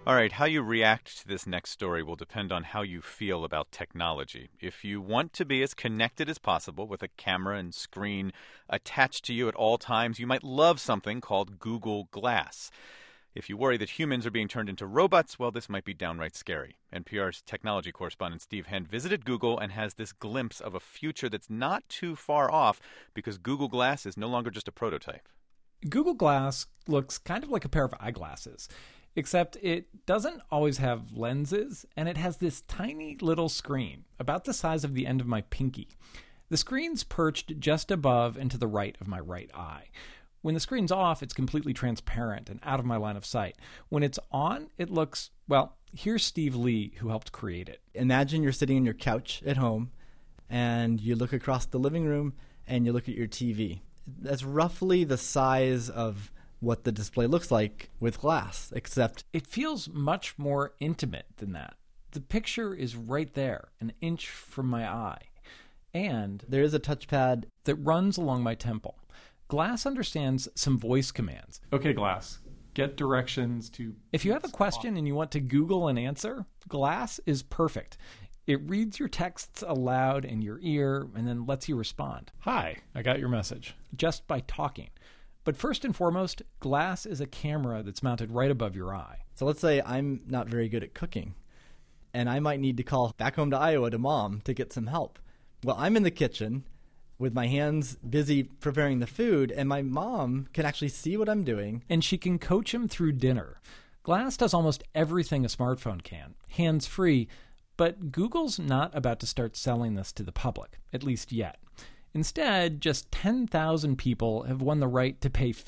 All right, how you react to this next story will depend on how you feel about technology. If you want to be as connected as possible with a camera and screen attached to you at all times, you might love something called Google Glass. If you worry that humans are being turned into robots, well, this might be downright scary. NPR's technology correspondent Steve Henn visited Google and has this glimpse of a future that's not too far off because Google Glass is no longer just a prototype. Google Glass looks kind of like a pair of eyeglasses, except it doesn't always have lenses, and it has this tiny little screen, about the size of the end of my pinky. The screen's perched just above and to the right of my right eye. When the screen's off, it's completely transparent and out of my line of sight. When it's on, it looks, well, here's Steve Lee, who helped create it. Imagine you're sitting on your couch at home, and you look across the living room, and you look at your TV. That's roughly the size of what the display looks like with glass, except it feels much more intimate than that. The picture is right there, an inch from my eye. And there is a touchpad that runs along my temple. Glass understands some voice commands. Okay, Glass, get directions to... If you have a question and you want to Google an answer, Glass is perfect. It reads your texts aloud in your ear and then lets you respond. Hi, I got your message. Just by talking. But first and foremost, Glass is a camera that's mounted right above your eye. So let's say I'm not very good at cooking, and I might need to call back home to Iowa to Mom to get some help. Well, I'm in the kitchen with my hands busy preparing the food, and my mom can actually see what I'm doing. And she can coach him through dinner. Glass does almost everything a smartphone can, hands-free, but Google's not about to start selling this to the public, at least yet. Instead, just 10,000 people have won the right to pay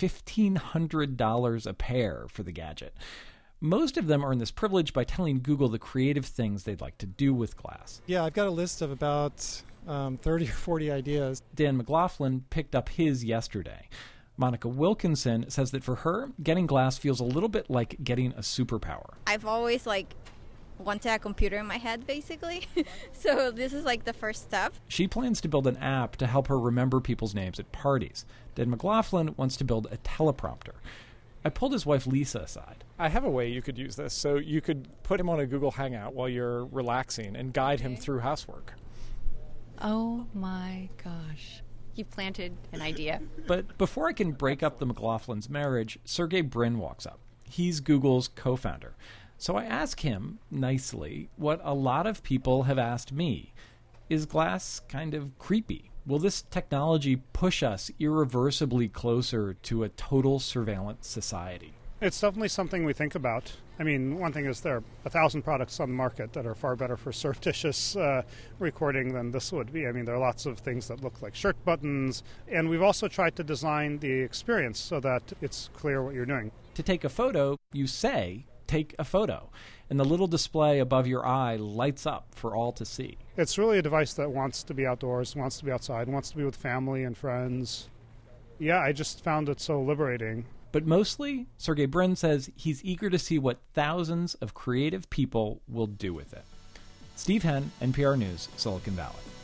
$1,500 a pair for the gadget. Most of them earn this privilege by telling Google the creative things they'd like to do with Glass. Yeah, I've got a list of about 30 or 40 ideas. Dan McLaughlin picked up his yesterday. Monica Wilkinson says that for her, getting Glass feels a little bit like getting a superpower. I've always wanted a computer in my head, basically. So this is the first step. She plans to build an app to help her remember people's names at parties. Dan McLaughlin wants to build a teleprompter. I pulled his wife Lisa aside. I have a way you could use this. So you could put him on a Google Hangout while you're relaxing and guide him through housework. Oh my gosh. You planted an idea. But before I can break up the McLaughlin's marriage, Sergey Brin walks up. He's Google's co-founder. So I ask him, nicely, what a lot of people have asked me. Is Glass kind of creepy? Will this technology push us irreversibly closer to a total surveillance society? It's definitely something we think about. I mean, one thing is there are 1,000 products on the market that are far better for surreptitious recording than this would be. I mean, there are lots of things that look like shirt buttons. And we've also tried to design the experience so that it's clear what you're doing. To take a photo, you say, take a photo. And the little display above your eye lights up for all to see. It's really a device that wants to be outdoors, wants to be outside, wants to be with family and friends. Yeah, I just found it so liberating. But mostly, Sergey Brin says he's eager to see what thousands of creative people will do with it. Steve Henn, NPR News, Silicon Valley.